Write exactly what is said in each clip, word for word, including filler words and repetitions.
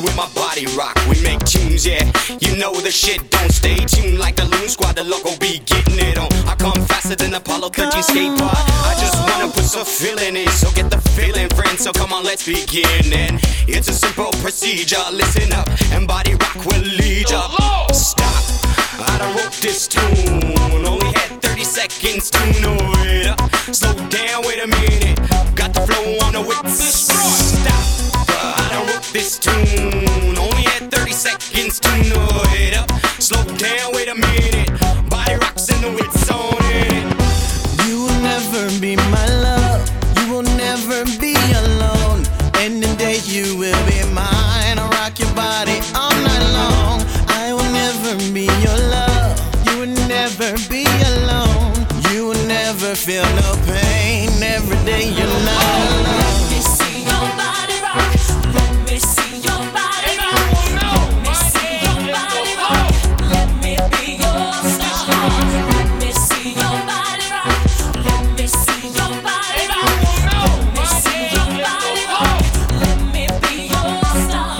with my body rock. We make tunes, yeah. You know the shit don't stay tuned like the Loon Squad. The loco be getting it on. I come faster than Apollo thirteen skate park. I just wanna put some feeling in, so get the feeling, friend. So come on, let's begin. And it's a simple procedure. Listen up, and body rock will lead ya. Stop. I done wrote this tune. Only had thirty seconds to know it. Slow down, wait a minute. Got the flow on the whip. Stop. I done wrote this tune. Only had thirty seconds to know it. Slow down, wait a minute. Body rocks and the whips on it. You will never be my love. You will never be alone. And the day you will be mine. I'll rock your body all night long. I will never be your love. You will never be alone. You will never feel no pain. Every day you're not alone. Let me see your body rock. Let me see your body rock. Let me see your body rock. Let me be your star. Let me see your body rock. Let me see your body rock. Let me see your body rock. Let me be your star.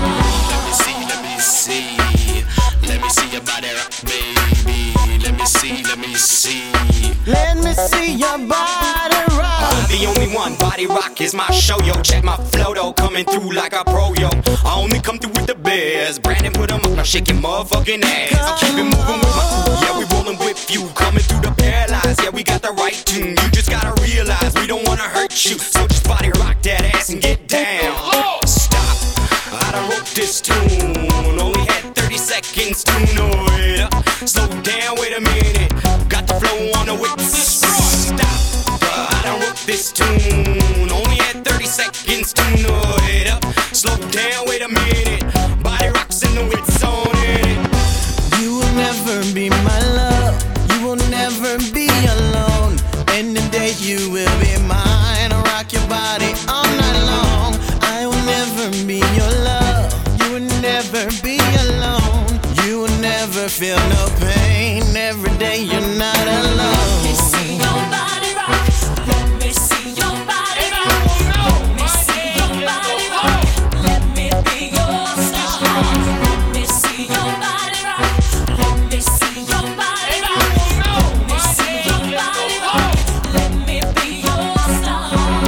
Let me see, let me see. Let me see your body rock, baby. Let me see, let me see. Let me see your body rock. I'm the only one, body rock is my show, yo. Check my flow, though, coming through like a pro, yo. I only come through with the bears. Brandon put them up, now shake your motherfucking ass. I keep it moving with my crew, yeah, we rolling with you. Coming through the paralyzed, yeah, we got the right tune. You just gotta realize we don't wanna hurt you. So just body rock that ass and get down. Stop, I done wrote this tune. Only had thirty seconds to know it. Slow down, wait a minute. Got the flow on the whip. Stop, I done wrote this tune. Only had thirty seconds to know it. Slow down, wait a minute. Body rocks and the whips on it. You will never be my love. You will never be alone. And the day you will be mine. I'll rock your body all night long. I will never be your love. You will never be alone. You will never feel no pain. Every day you're not alone. Let me see your body rock. Let me see your body rock. Let me see your body rock. Let me be your star. Let me see your body rock. Let me see your body rock. Let me see your body rock. Let me be your star.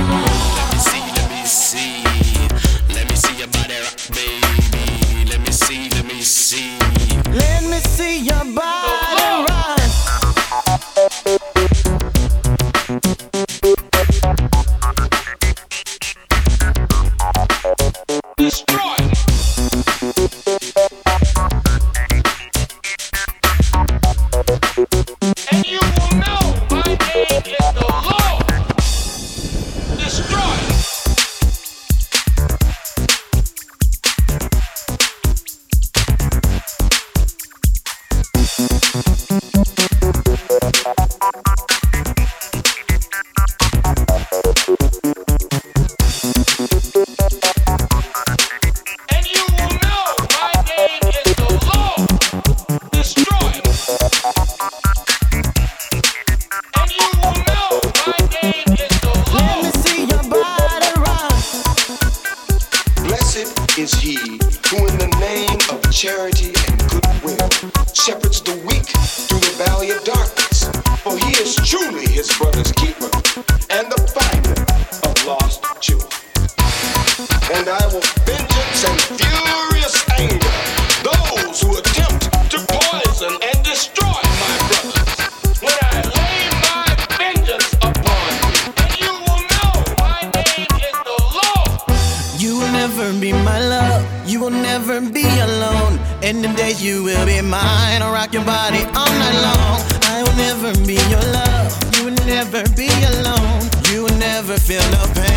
Let me see, let me see. Let me see your body rock, baby. Let me see, let me see. Let me see your body rock. Destroy. And you will know my name is the Lord. Destroy. And you will know my name is the Lord. Destroy. And you will know my name is the Let me Lord. see your body rock. Blessed is he who in the name of charity and goodwill shepherds the weak through the valley of darkness. For he is truly his brother's keeper and the finder of lost children. And I will vengeance and furious anger those who attempt to poison and destroy my brothers. When I lay my vengeance upon you, and you will know my name is the Lord. You will never be my love. You will never be alone. And the day you will be mine. I'll rock your body all night long. I will never be your love. You will never be alone. You will never feel no pain.